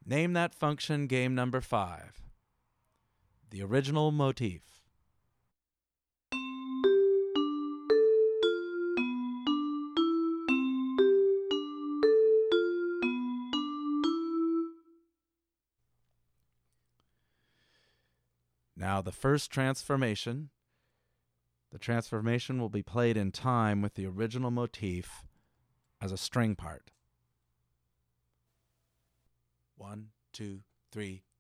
Name that function game number 5. The original motif. Now the first transformation. The transformation will be played in time with the original motif as a string part. 1, 2, 3,